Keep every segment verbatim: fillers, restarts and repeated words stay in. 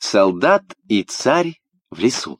Солдат и царь в лесу.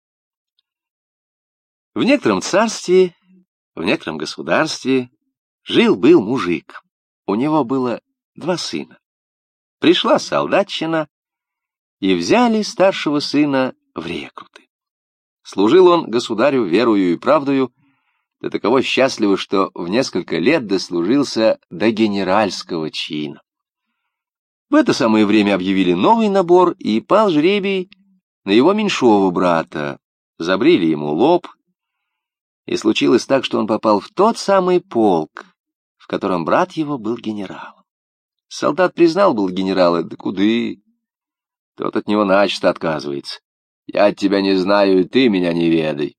В некотором царстве, в некотором государстве жил-был мужик. У него было два сына. Пришла солдатчина, и взяли старшего сына в рекруты. Служил он государю верою и правдою, до таково счастливо, что в несколько лет дослужился до генеральского чина. В это самое время объявили новый набор, и пал жребий на его меньшого брата. Забрили ему лоб, и случилось так, что он попал в тот самый полк, в котором брат его был генералом. Солдат признал был генерала, да куды? Тот от него начисто отказывается. Я тебя не знаю, и ты меня не ведай.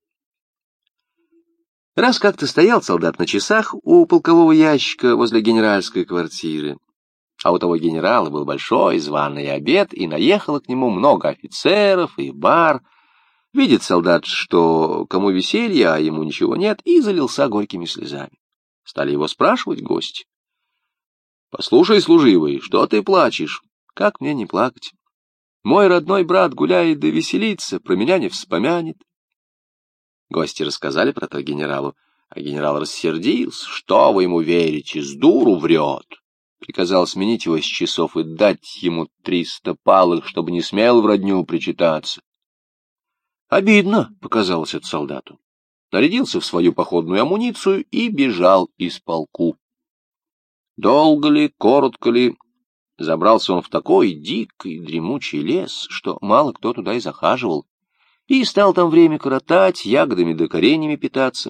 Раз как-то стоял солдат на часах у полкового ящика возле генеральской квартиры, а у того генерала был большой званый обед, и наехало к нему много офицеров и бар. Видит солдат, что кому веселье, а ему ничего нет, и залился горькими слезами. Стали его спрашивать гости. «Послушай, служивый, что ты плачешь? Как мне не плакать? Мой родной брат гуляет да веселится, про меня не вспомянет». Гости рассказали про то генералу, а генерал рассердился. «Что вы ему верите? С дуру врет!» Приказал сменить его с часов и дать ему триста палок, чтобы не смел в родню причитаться. Обидно показалось это солдату. Нарядился в свою походную амуницию и бежал из полку. Долго ли, коротко ли, забрался он в такой дикий дремучий лес, что мало кто туда и захаживал, и стал там время коротать, ягодами да кореньями питаться.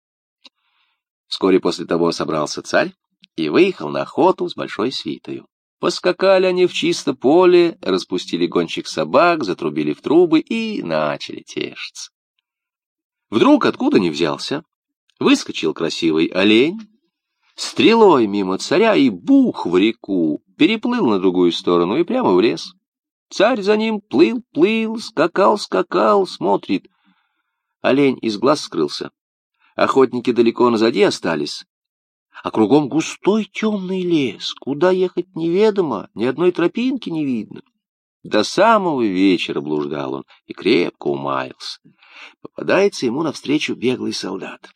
Вскоре после того собрался царь и выехал на охоту с большой свитою. Поскакали они в чисто поле, распустили гончих собак, затрубили в трубы и начали тешиться. Вдруг, откуда ни взялся, выскочил красивый олень, стрелой мимо царя и бух в реку, переплыл на другую сторону и прямо в лес. Царь за ним плыл, плыл, скакал, скакал, смотрит. Олень из глаз скрылся. Охотники далеко назади остались, а кругом густой темный лес, куда ехать неведомо, ни одной тропинки не видно. До самого вечера блуждал он и крепко умаялся. Попадается ему навстречу беглый солдат.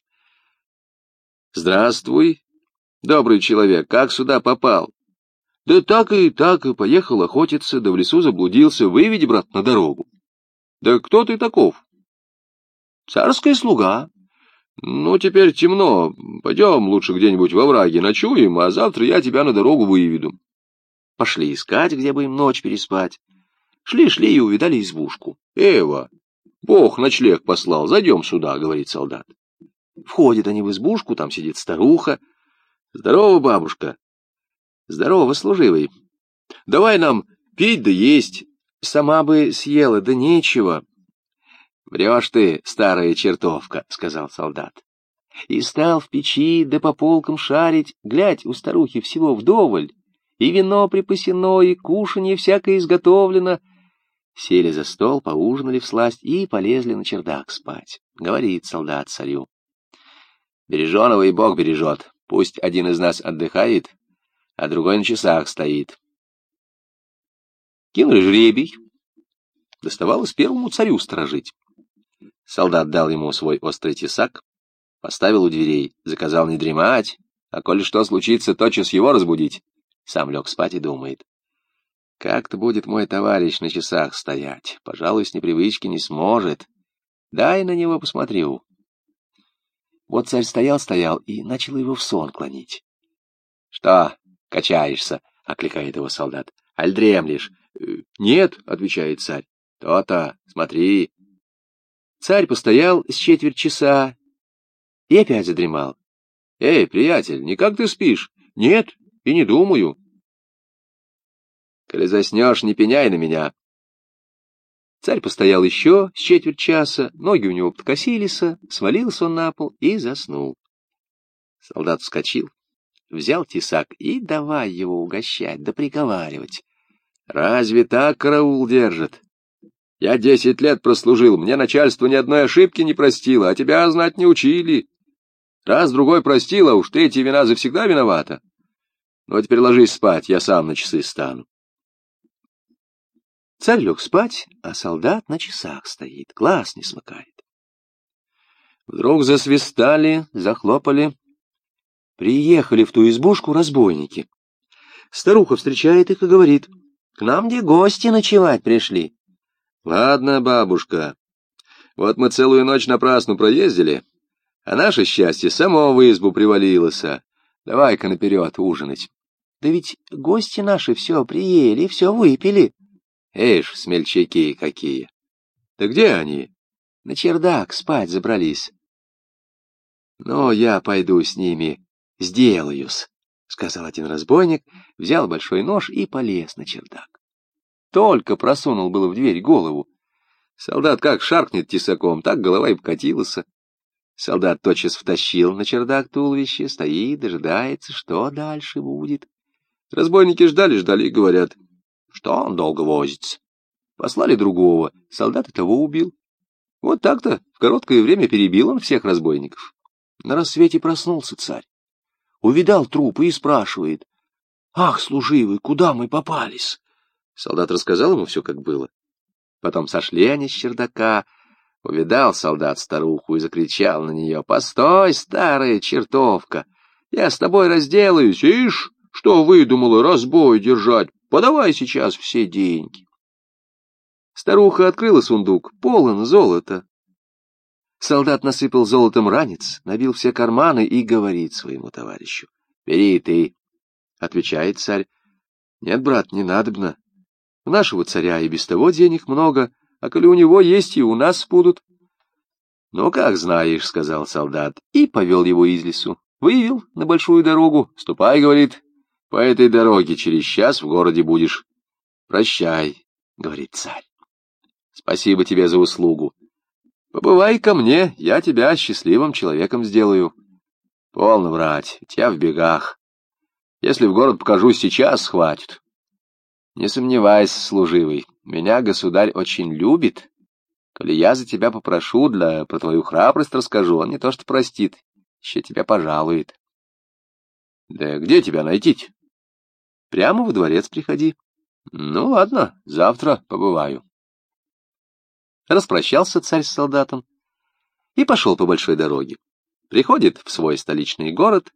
«Здравствуй, добрый человек, как сюда попал?» «Да так и так, и поехал охотиться, да в лесу заблудился. Выведи, брат, на дорогу». «Да кто ты таков?» «Царская слуга». «Ну, теперь темно. Пойдем лучше где-нибудь во враге ночуем, а завтра я тебя на дорогу выведу». Пошли искать, где бы им ночь переспать. Шли-шли и увидали избушку. «Эва, Бог ночлег послал, зайдем сюда», — говорит солдат. Входят они в избушку, там сидит старуха. «Здорово, бабушка». «Здорово, служивый. Давай нам пить да есть. Сама бы съела, да нечего». «Врешь ты, старая чертовка», — сказал солдат. И стал в печи да по полкам шарить. Глядь, у старухи всего вдоволь. И вино припасено, и кушанье всякое изготовлено. Сели за стол, поужинали всласть и полезли на чердак спать. Говорит солдат царю: «Береженого и Бог бережет. Пусть один из нас отдыхает, а другой на часах стоит». Кинули жребий. Доставалось первому царю сторожить. Солдат дал ему свой острый тесак, поставил у дверей, заказал не дремать, а коли что случится, тотчас его разбудить. Сам лег спать и думает: как-то будет мой товарищ на часах стоять, пожалуй, с непривычки не сможет. Дай на него посмотрю. Вот царь стоял-стоял и начал его в сон клонить. «Что, качаешься?» — окликает его солдат. «Аль дремлешь?» «Нет», — отвечает царь. «То-то, смотри». Царь постоял с четверть часа и опять задремал. «Эй, приятель, никак ты спишь?» «Нет, и не думаю». «Коли заснешь, не пеняй на меня». Царь постоял еще с четверть часа, ноги у него подкосились, свалился он на пол и заснул. Солдат вскочил, взял тесак и давай его угощать да приговаривать. «Разве так караул держит? Я десять лет прослужил, мне начальство ни одной ошибки не простило, а тебя знать не учили. Раз-другой простила, уж третья вина завсегда виновата. Ну, а теперь ложись спать, я сам на часы стану». Царь лег спать, а солдат на часах стоит, глаз не смыкает. Вдруг засвистали, захлопали. Приехали в ту избушку разбойники. Старуха встречает их и говорит: «К нам где гости ночевать пришли». «Ладно, бабушка, вот мы целую ночь напрасну проездили, а наше счастье само в избу привалилось. Давай-ка наперед ужинать». «Да ведь гости наши все приели, все выпили». «Эш, смельчаки какие! Да где они?» «На чердак спать забрались». «Ну, я пойду с ними сделаюсь», — сказал один разбойник, взял большой нож и полез на чердак. Только просунул было в дверь голову. Солдат как шаркнет тесаком, так голова и покатилась. Солдат тотчас втащил на чердак туловище, стоит, дожидается, что дальше будет. Разбойники ждали-ждали и говорят: «Что он долго возится?» Послали другого, солдат и того убил. Вот так-то в короткое время перебил он всех разбойников. На рассвете проснулся царь, увидал трупы и спрашивает: «Ах, служивый, куда мы попались?» Солдат рассказал ему все, как было. Потом сошли они с чердака, увидал солдат старуху и закричал на нее: «Постой, старая чертовка, я с тобой разделаюсь, ишь, что выдумала разбой держать, подавай сейчас все деньги». Старуха открыла сундук, полон золота. Солдат насыпал золотом ранец, набил все карманы и говорит своему товарищу: «Бери ты». Отвечает царь: «Нет, брат, не надобно. У нашего царя и без того денег много, а коли у него есть, и у нас будут». «Ну, как знаешь», — сказал солдат, и повел его из лесу. Вывел на большую дорогу. «Ступай», — говорит, — «по этой дороге через час в городе будешь». «Прощай», — говорит царь. «Спасибо тебе за услугу. Побывай ко мне, я тебя счастливым человеком сделаю». «Полно врать, ведь я в бегах. Если в город покажусь сейчас, схватят». «Не сомневайся, служивый, меня государь очень любит. Коли я за тебя попрошу, для про твою храбрость расскажу, он не то что простит, еще тебя пожалует». «Да где тебя найти-то?» «Прямо во дворец приходи». «Ну ладно, завтра побываю». Распрощался царь с солдатом и пошел по большой дороге. Приходит в свой столичный город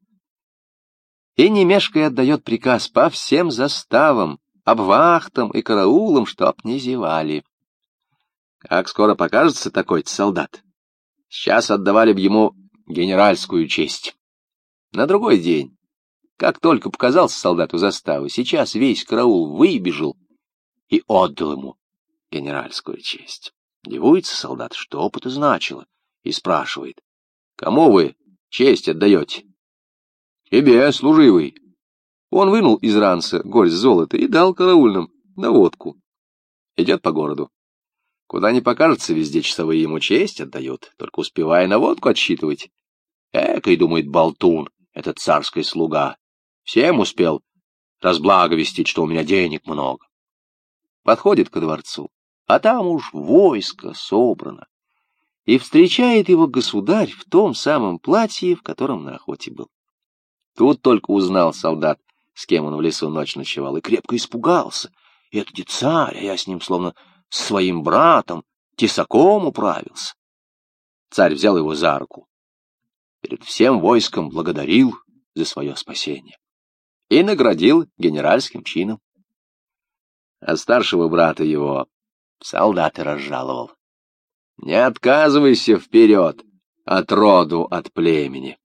и, не мешкая, отдает приказ по всем заставам, обвахтам и караулам, чтоб не зевали. Как скоро покажется такой-то солдат, сейчас отдавали б ему генеральскую честь. На другой день, как только показался солдату заставы, сейчас весь караул выбежал и отдал ему генеральскую честь. Дивуется солдат, что бы это значило, и спрашивает: «Кому вы честь отдаете?» «Тебе, служивый». Он вынул из ранца горсть золота и дал караульным на водку. Идет по городу. Куда ни покажется, везде часовые ему честь отдают, только успевая на водку отсчитывать. Экой, думает болтун, этот царский слуга, всем успел разблаговестить, что у меня денег много. Подходит ко дворцу, а там уж войско собрано, и встречает его государь в том самом платье, в котором на охоте был. Тут только узнал солдат, с кем он в лесу ночь ночевал, и крепко испугался. Это где царь, а я с ним словно с своим братом, тесаком управился. Царь взял его за руку, перед всем войском благодарил за свое спасение и наградил генеральским чином. А старшего брата его солдат и разжаловал. Не отказывайся вперед от роду, от племени.